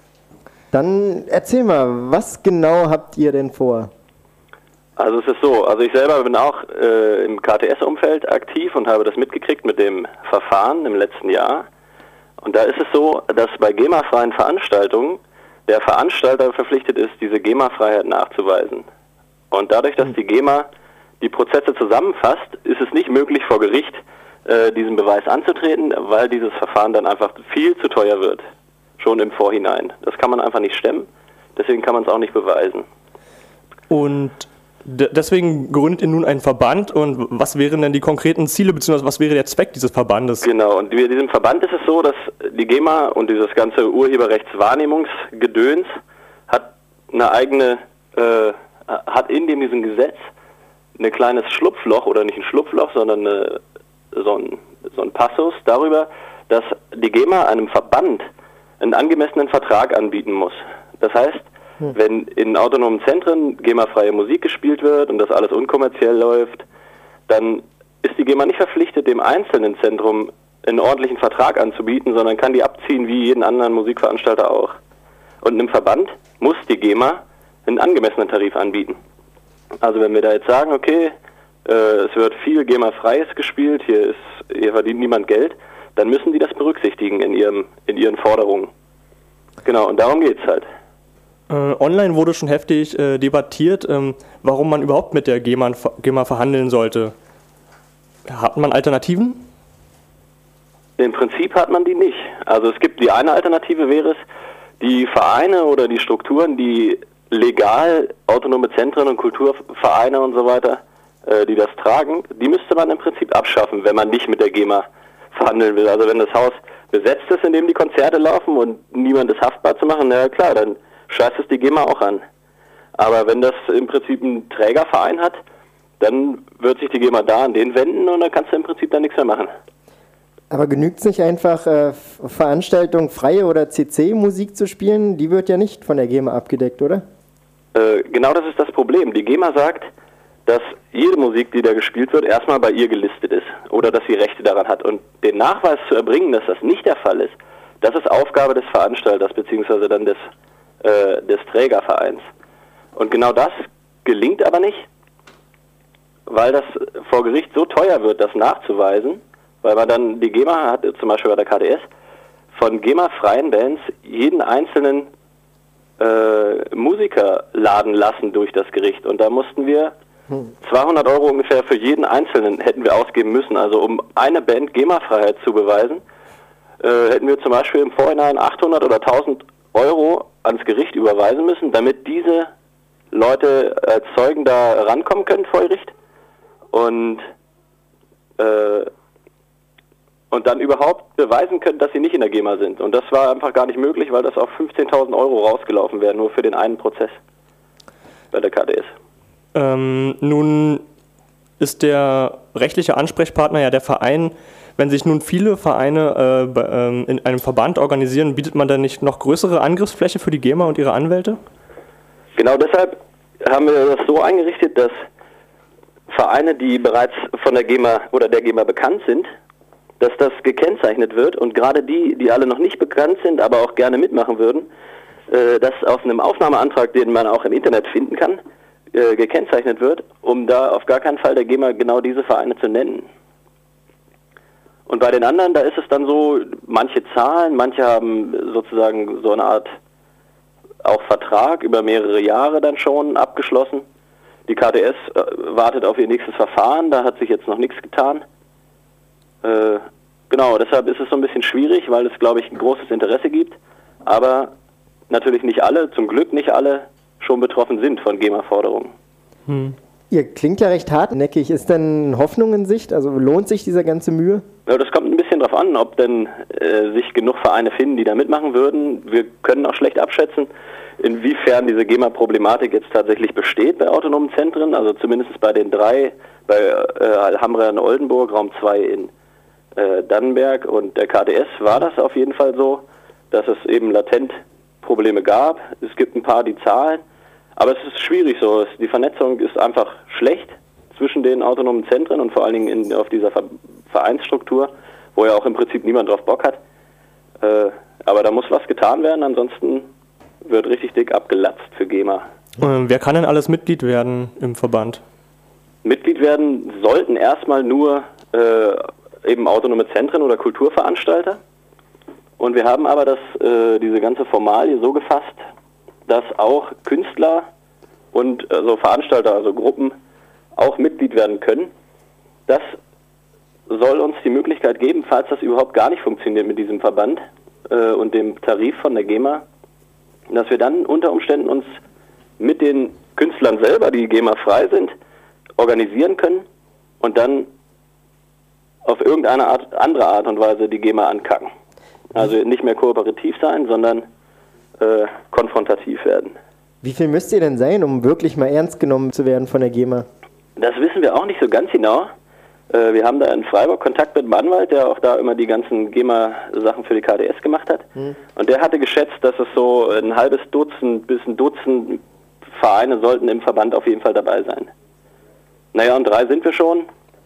Dann erzähl mal, was genau habt ihr denn vor? Also es ist so, ich selber bin auch im KTS-Umfeld aktiv und habe das mitgekriegt mit dem Verfahren im letzten Jahr. Und da ist es so, dass bei GEMA-freien Veranstaltungen der Veranstalter verpflichtet ist, diese GEMA-Freiheit nachzuweisen. Und dadurch, dass die GEMA die Prozesse zusammenfasst, ist es nicht möglich vor Gericht, diesen Beweis anzutreten, weil dieses Verfahren dann einfach viel zu teuer wird, schon im Vorhinein. Das kann man einfach nicht stemmen, deswegen kann man es auch nicht beweisen. Und deswegen gründet ihr nun einen Verband, und was wären denn die konkreten Ziele, beziehungsweise was wäre der Zweck dieses Verbandes? Genau, und bei diesem Verband ist es so, dass die GEMA und dieses ganze Urheberrechtswahrnehmungsgedöns hat eine eigene, hat in diesem Gesetz ein kleines Schlupfloch, oder nicht ein Schlupfloch, sondern so ein Passus darüber, dass die GEMA einem Verband einen angemessenen Vertrag anbieten muss. Das heißt, wenn in autonomen Zentren GEMA-freie Musik gespielt wird und das alles unkommerziell läuft, dann ist die GEMA nicht verpflichtet, dem einzelnen Zentrum einen ordentlichen Vertrag anzubieten, sondern kann die abziehen wie jeden anderen Musikveranstalter auch. Und einem Verband muss die GEMA einen angemessenen Tarif anbieten. Also wenn wir da jetzt sagen, okay, es wird viel GEMA-Freies gespielt, hier verdient niemand Geld, dann müssen die das berücksichtigen in ihren Forderungen. Genau, und darum geht's halt. Online wurde schon heftig debattiert, warum man überhaupt mit der GEMA verhandeln sollte. Hat man Alternativen? Im Prinzip hat man die nicht. Also es gibt die eine Alternative wäre es, die Vereine oder die Strukturen, die legal autonome Zentren und Kulturvereine und so weiter, die das tragen, die müsste man im Prinzip abschaffen, wenn man nicht mit der GEMA verhandeln will. Also wenn das Haus besetzt ist, in dem die Konzerte laufen und niemand ist haftbar zu machen, na klar, dann scheißt es die GEMA auch an. Aber wenn das im Prinzip ein Trägerverein hat, dann wird sich die GEMA da an den wenden und dann kannst du im Prinzip dann nichts mehr machen. Aber genügt es nicht einfach, Veranstaltungen freie oder CC-Musik zu spielen? Die wird ja nicht von der GEMA abgedeckt, oder? Genau das ist das Problem. Die GEMA sagt, dass jede Musik, die da gespielt wird, erstmal bei ihr gelistet ist oder dass sie Rechte daran hat. Und den Nachweis zu erbringen, dass das nicht der Fall ist, das ist Aufgabe des Veranstalters beziehungsweise dann des Trägervereins. Und genau das gelingt aber nicht, weil das vor Gericht so teuer wird, das nachzuweisen, weil man dann, die GEMA hat zum Beispiel bei der KTS, von GEMA-freien Bands jeden einzelnen Musiker laden lassen durch das Gericht. Und da mussten wir 200 € ungefähr für jeden Einzelnen hätten wir ausgeben müssen. Also um eine Band GEMA-Freiheit zu beweisen, hätten wir zum Beispiel im Vorhinein 800 oder 1000 € ans Gericht überweisen müssen, damit diese Leute als Zeugen da rankommen können vor Gericht und dann überhaupt beweisen können, dass sie nicht in der GEMA sind. Und das war einfach gar nicht möglich, weil das auf 15.000 € rausgelaufen wäre, nur für den einen Prozess bei der KTS. Nun ist der rechtliche Ansprechpartner ja der Verein. Wenn sich nun viele Vereine in einem Verband organisieren, bietet man dann nicht noch größere Angriffsfläche für die GEMA und ihre Anwälte? Genau deshalb haben wir das so eingerichtet, dass Vereine, die bereits von der GEMA oder der GEMA bekannt sind, dass das gekennzeichnet wird und gerade die alle noch nicht bekannt sind, aber auch gerne mitmachen würden, dass auf einem Aufnahmeantrag, den man auch im Internet finden kann, gekennzeichnet wird, um da auf gar keinen Fall der GEMA genau diese Vereine zu nennen. Und bei den anderen, da ist es dann so, manche zahlen, manche haben sozusagen so eine Art auch Vertrag über mehrere Jahre dann schon abgeschlossen. Die KTS wartet auf ihr nächstes Verfahren, da hat sich jetzt noch nichts getan. Genau, deshalb ist es so ein bisschen schwierig, weil es, glaube ich, ein großes Interesse gibt, aber natürlich nicht alle, zum Glück nicht alle, schon betroffen sind von GEMA-Forderungen. Ihr klingt ja recht hartnäckig. Ist denn Hoffnung in Sicht? Also lohnt sich diese ganze Mühe? Ja, das kommt ein bisschen drauf an, ob denn sich genug Vereine finden, die da mitmachen würden. Wir können auch schlecht abschätzen, inwiefern diese GEMA-Problematik jetzt tatsächlich besteht bei autonomen Zentren. Also zumindest bei den 3, bei Alhambra in Oldenburg, Raum 2 in Dannenberg und der KTS war das auf jeden Fall so, dass es eben latent Probleme gab. Es gibt ein paar, die zahlen. Aber es ist schwierig so. Die Vernetzung ist einfach schlecht zwischen den autonomen Zentren und vor allen Dingen auf dieser Vereinsstruktur, wo ja auch im Prinzip niemand drauf Bock hat. Aber da muss was getan werden, ansonsten wird richtig dick abgelatzt für GEMA. Wer kann denn alles Mitglied werden im Verband? Mitglied werden sollten erstmal nur eben autonome Zentren oder Kulturveranstalter. Und wir haben aber diese ganze Formalie so gefasst, dass auch Künstler und also Veranstalter, also Gruppen, auch Mitglied werden können. Das soll uns die Möglichkeit geben, falls das überhaupt gar nicht funktioniert mit diesem Verband und dem Tarif von der GEMA, dass wir dann unter Umständen uns mit den Künstlern selber, die GEMA-frei sind, organisieren können und dann auf irgendeine andere Art und Weise die GEMA ankacken. Also nicht mehr kooperativ sein, sondern konfrontativ werden. Wie viel müsst ihr denn sein, um wirklich mal ernst genommen zu werden von der GEMA? Das wissen wir auch nicht so ganz genau. Wir haben da in Freiburg Kontakt mit einem Anwalt, der auch da immer die ganzen GEMA-Sachen für die KTS gemacht hat. Und der hatte geschätzt, dass es so ein halbes Dutzend bis ein Dutzend Vereine sollten im Verband auf jeden Fall dabei sein. Naja, und 3 sind wir schon.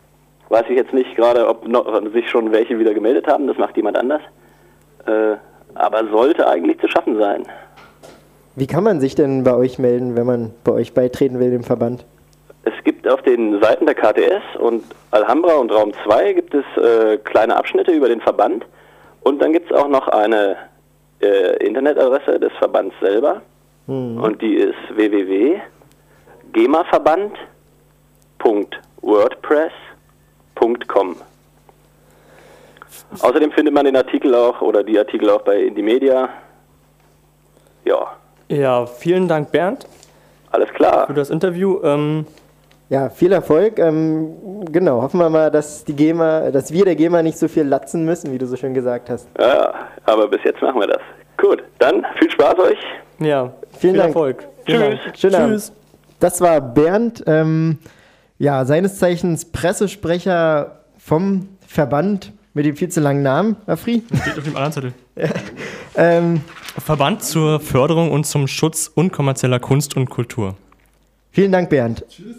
Weiß ich jetzt nicht gerade, ob sich schon welche wieder gemeldet haben. Das macht jemand anders. Aber sollte eigentlich zu schaffen sein. Wie kann man sich denn bei euch melden, wenn man bei euch beitreten will, dem Verband? Es gibt auf den Seiten der KTS und Alhambra und Raum 2 gibt es kleine Abschnitte über den Verband. Und dann gibt es auch noch eine Internetadresse des Verbands selber. Und die ist www.gemaverband.wordpress.com. Außerdem findet man den Artikel auch oder die Artikel auch bei Indymedia. Ja. Ja, vielen Dank, Bernd. Alles klar. Für das Interview. Ja, viel Erfolg. Genau, hoffen wir mal, dass wir der GEMA nicht so viel latzen müssen, wie du so schön gesagt hast. Ja, aber bis jetzt machen wir das. Gut, dann viel Spaß euch. Ja, vielen Dank. Erfolg. Tschüss. Schönen Abend. Das war Bernd, ja, seines Zeichens Pressesprecher vom Verband mit dem viel zu langen Namen, Afri. Steht auf dem anderen Zettel. Verband zur Förderung und zum Schutz unkommerzieller Kunst und Kultur. Vielen Dank, Bernd. Tschüss.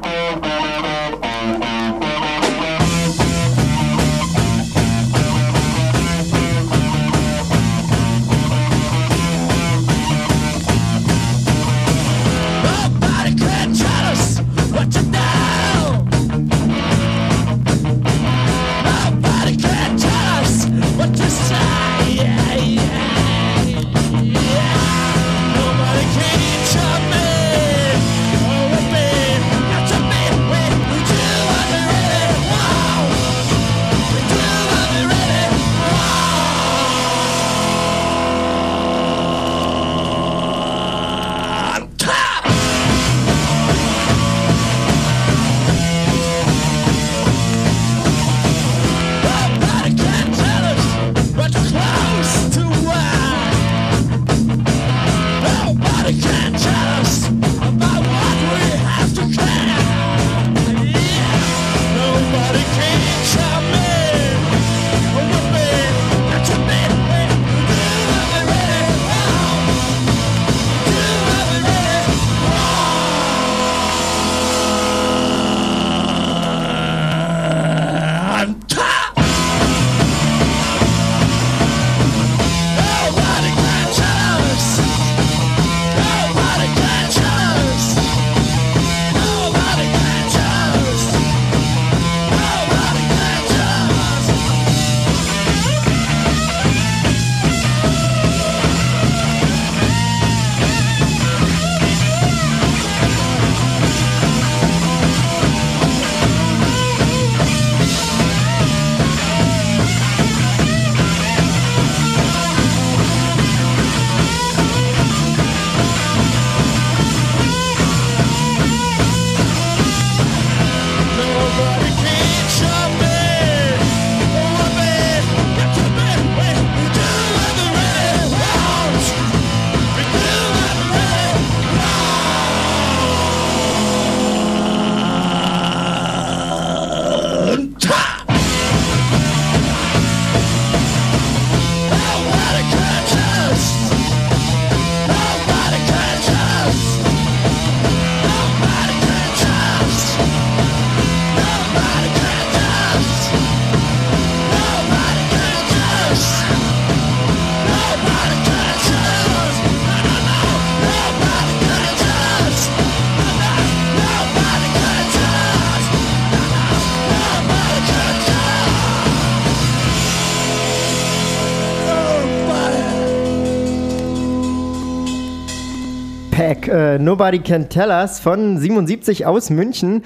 Nobody Can Tell Us von 77 aus München.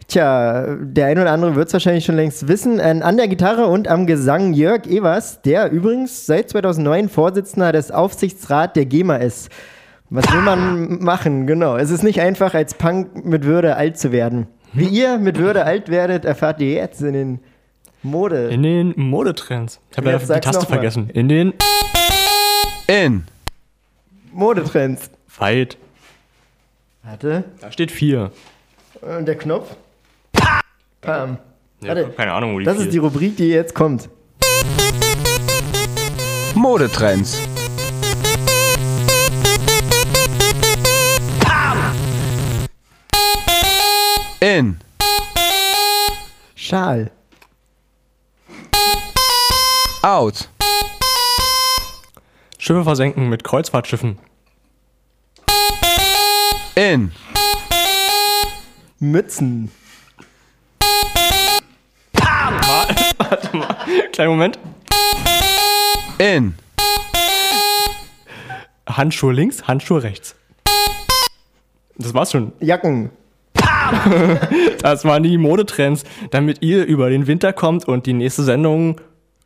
Tja, der ein oder andere wird es wahrscheinlich schon längst wissen. An der Gitarre und am Gesang Jörg Evers, der übrigens seit 2009 Vorsitzender des Aufsichtsrats der GEMA ist. Was will man machen? Genau. Es ist nicht einfach, als Punk mit Würde alt zu werden. Wie ihr mit Würde alt werdet, erfahrt ihr jetzt in den Modetrends. Ich habe leider die Taste vergessen. In Modetrends. Fight. Warte. Da steht 4. Und der Knopf? Pam. Ja, Warte. keine Ahnung, wo die Das ist die Rubrik, die jetzt kommt. Modetrends. In Schal. Out. Schiffe versenken mit Kreuzfahrtschiffen. In. Mützen. Warte mal. Kleinen Moment. In. Handschuhe links, Handschuhe rechts. Das war's schon. Jacken. Das waren die Modetrends, damit ihr über den Winter kommt und die nächste Sendung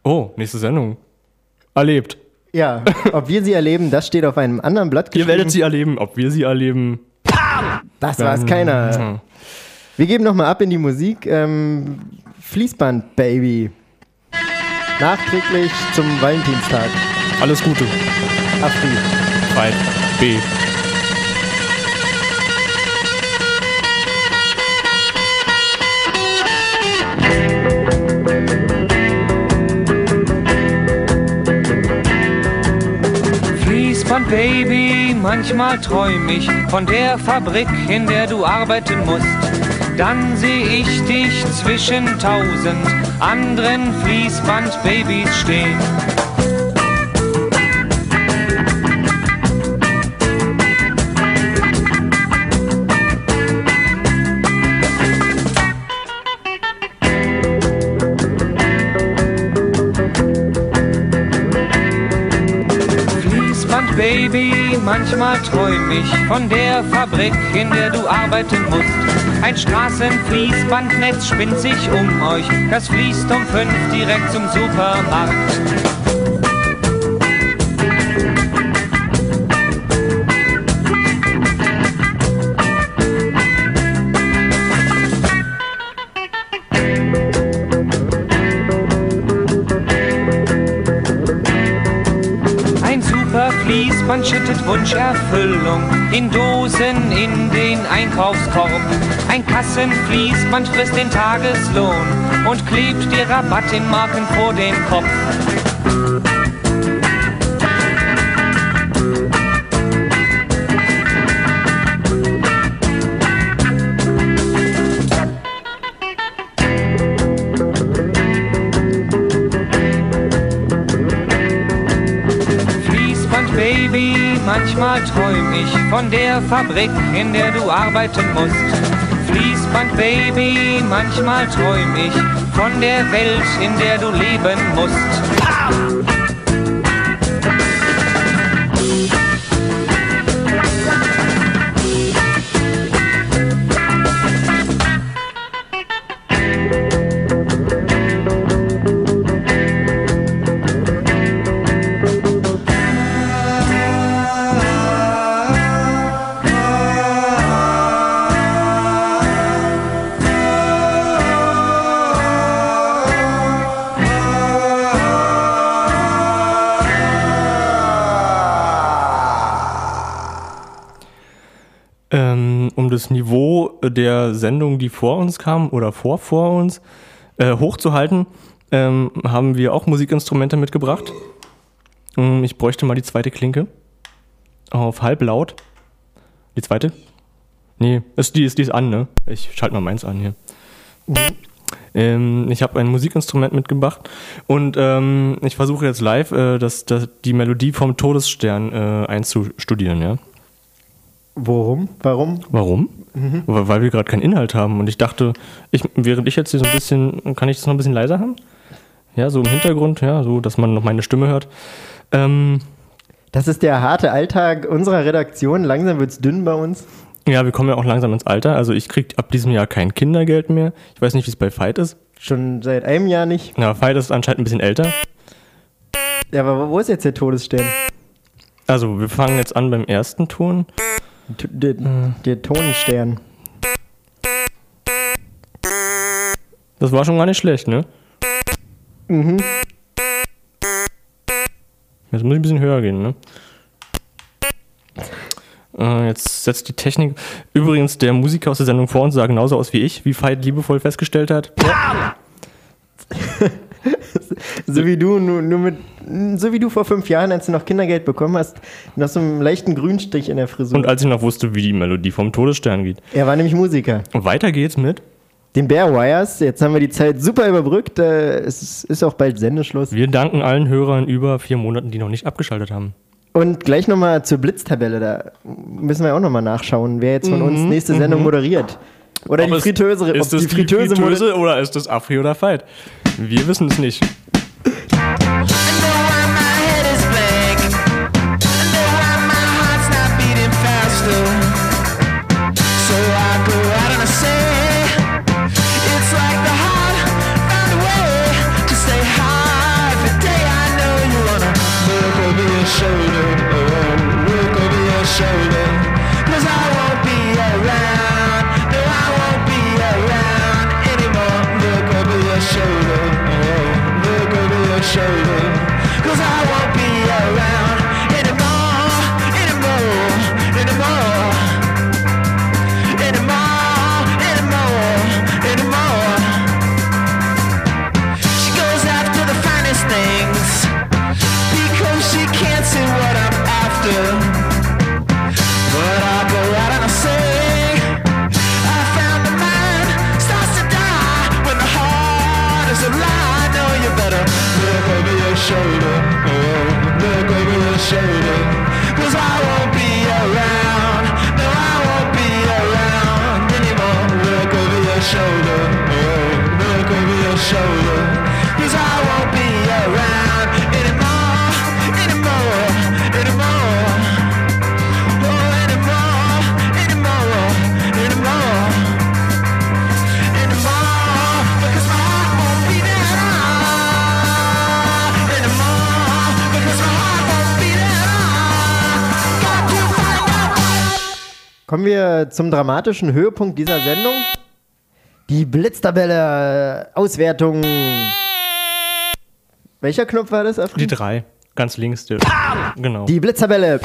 erlebt. Ja, ob wir sie erleben, das steht auf einem anderen Blatt geschrieben. Ihr werdet sie erleben, ob wir sie erleben. Das weiß keiner. Wir geben nochmal ab in die Musik. Fließband Baby. Nachträglich zum Valentinstag. Alles Gute. Afri. Fight B. Fließband Baby, manchmal träum ich von der Fabrik, in der du arbeiten musst. Dann seh ich dich zwischen 1000 anderen Fließband-Babys stehen. Baby, manchmal träum ich von der Fabrik, in der du arbeiten musst. Ein Straßenfließbandnetz spinnt sich um euch, das fließt um 5 direkt zum Supermarkt. Man schüttet Wunscherfüllung in Dosen in den Einkaufskorb. Ein Kassenfließband frisst den Tageslohn und klebt dir Rabatt in Marken vor den Kopf. Manchmal träum ich von der Fabrik, in der du arbeiten musst. Fließband Baby, manchmal träum ich von der Welt, in der du leben musst. Um das Niveau der Sendung, die vor uns kam oder vor uns hochzuhalten, haben wir auch Musikinstrumente mitgebracht. Ich bräuchte mal die zweite Klinke auf halblaut. Die zweite? Nee, die ist an, ne? Ich schalte mal meins an hier. Ich habe ein Musikinstrument mitgebracht und ich versuche jetzt live die Melodie vom Todesstern einzustudieren, ja. Warum? Mhm. Weil wir gerade keinen Inhalt haben und ich dachte, während ich jetzt hier so ein bisschen, kann ich das noch ein bisschen leiser haben? Ja, so im Hintergrund, ja, so, dass man noch meine Stimme hört. Das ist der harte Alltag unserer Redaktion. Langsam wird's dünn bei uns. Ja, wir kommen ja auch langsam ins Alter. Also ich kriege ab diesem Jahr kein Kindergeld mehr. Ich weiß nicht, wie es bei Veit ist. Schon seit einem Jahr nicht. Ja, Veit ist anscheinend ein bisschen älter. Ja, aber wo ist jetzt der Todesstern? Also wir fangen jetzt an beim ersten Ton. Der Tonenstern. Das war schon gar nicht schlecht, ne? Mhm. Jetzt muss ich ein bisschen höher gehen, ne? Jetzt setzt die Technik. Übrigens, der Musiker aus der Sendung vor uns sah genauso aus wie ich, wie Veit liebevoll festgestellt hat. Ja. So wie du vor 5 Jahren, als du noch Kindergeld bekommen hast, noch so einen leichten Grünstich in der Frisur. Und als ich noch wusste, wie die Melodie vom Todesstern geht. Er war nämlich Musiker. Und weiter geht's mit den Bear Wires. Jetzt haben wir die Zeit super überbrückt. Es ist auch bald Sendeschluss. Wir danken allen Hörern über 4 Monaten, die noch nicht abgeschaltet haben. Und gleich nochmal zur Blitztabelle. Da müssen wir auch nochmal nachschauen, wer jetzt von uns nächste Sendung moderiert. Oder Ob die Fritteuse. Ist es die Fritteuse oder ist es Afri oder Veit? Wir wissen es nicht. Kommen wir zum dramatischen Höhepunkt dieser Sendung. Die Blitztabelle, Auswertung. Welcher Knopf war das? Die 3, ganz links. Genau. Die Blitztabelle.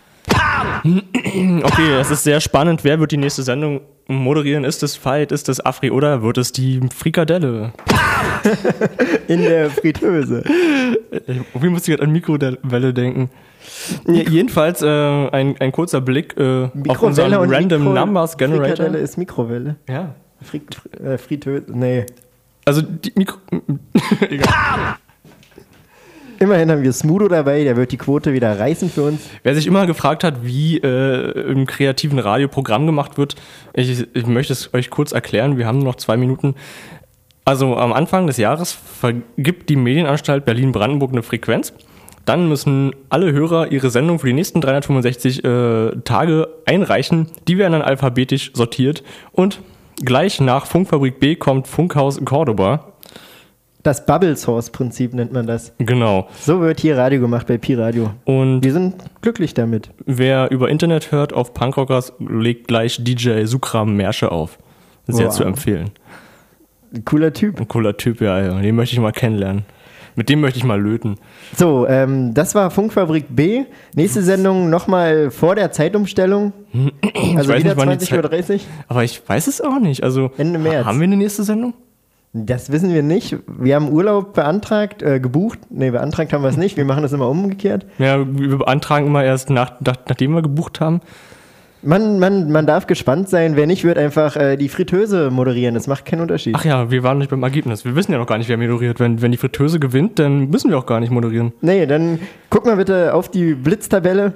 Okay, es ist sehr spannend. Wer wird die nächste Sendung moderieren? Ist es Veit, ist es Afri oder wird es die Frikadelle? In der Fritteuse. Wie muss ich gerade an Mikrowelle denken? Jedenfalls ein kurzer Blick auf unseren Random Numbers Generator. Frikadelle ist Mikrowelle. Ja. Fritteuse, nee. Also die Egal. Immerhin haben wir Smudo dabei, der wird die Quote wieder reißen für uns. Wer sich immer gefragt hat, wie im kreativen Radioprogramm gemacht wird, ich möchte es euch kurz erklären, wir haben nur noch 2 Minuten. Also am Anfang des Jahres vergibt die Medienanstalt Berlin-Brandenburg eine Frequenz. Dann müssen alle Hörer ihre Sendung für die nächsten 365 Tage einreichen. Die werden dann alphabetisch sortiert. Und gleich nach Funkfabrik B kommt Funkhaus Cordoba. Das Bubble Source Prinzip nennt man das. Genau. So wird hier Radio gemacht bei Pi-Radio. Und wir sind glücklich damit. Wer über Internet hört auf Punkrockers, legt gleich DJ Sukram Mersche auf. Sehr zu empfehlen. Cooler Typ. Ein cooler Typ, ja. Den möchte ich mal kennenlernen. Mit dem möchte ich mal löten. So, das war Funkfabrik B. Nächste Sendung nochmal vor der Zeitumstellung. Also wieder 20:30 Uhr. Aber ich weiß es auch nicht. Also Ende März. Haben wir eine nächste Sendung? Das wissen wir nicht. Wir haben Urlaub beantragt, gebucht. Nee, beantragt haben wir es nicht. Wir machen das immer umgekehrt. Ja, wir beantragen immer erst nachdem wir gebucht haben. Man darf gespannt sein. Wer nicht, wird einfach die Fritteuse moderieren. Das macht keinen Unterschied. Ach ja, wir waren nicht beim Ergebnis. Wir wissen ja noch gar nicht, wer moderiert. Wenn die Fritteuse gewinnt, dann müssen wir auch gar nicht moderieren. Nee, dann guck mal bitte auf die Blitztabelle.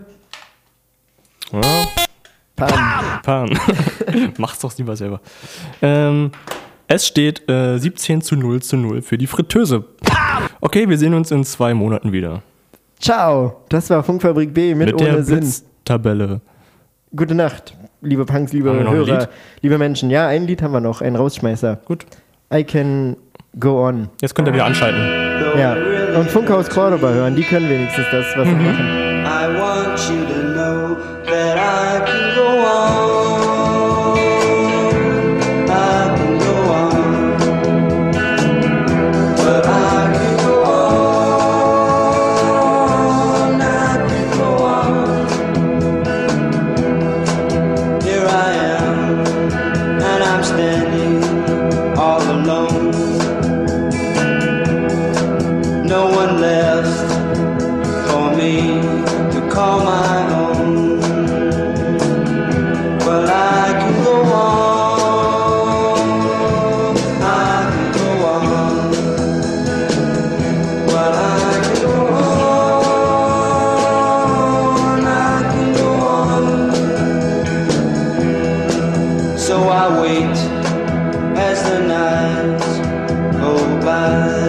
Ja. Pam. Mach's doch lieber selber. Es steht 17:0 für die Fritteuse. Okay, wir sehen uns in 2 Monaten wieder. Ciao. Das war Funkfabrik B mit ohne der Sinn. Blitztabelle. Gute Nacht, liebe Punks, liebe Hörer, liebe Menschen. Ja, ein Lied haben wir noch, ein Rausschmeißer. Gut. I Can Go On. Jetzt könnt ihr wieder anschalten. Ja, und Funkhaus Cordoba hören, die können wenigstens das, was sie machen. I want you to know that I can go on. I can go on. But I can go on. I can go on. Here I am, and I'm standing all alone. No one left for me to call my own. as the nights go by.